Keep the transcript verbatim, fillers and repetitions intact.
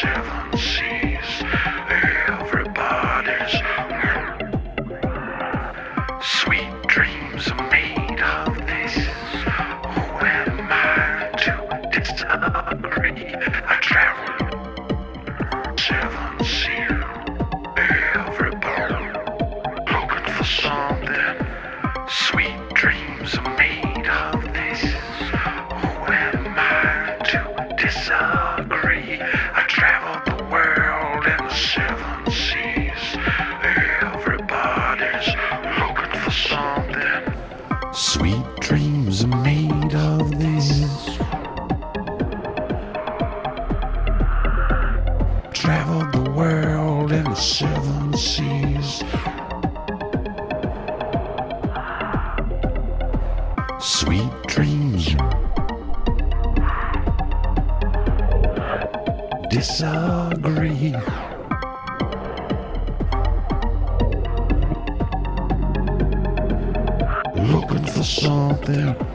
seven seas. Everybody's sweet dreams are made of this. Who am I to disagree? I travel seven seas. Everybody looking for something. Sweet dreams are made of this. Who am I to disagree? I traveled the world in the seven seas. Everybody's looking for something. Sweet dreams are made of this. Traveled the world in the seven seas. Sweet dreams. Disagree. Looking for something.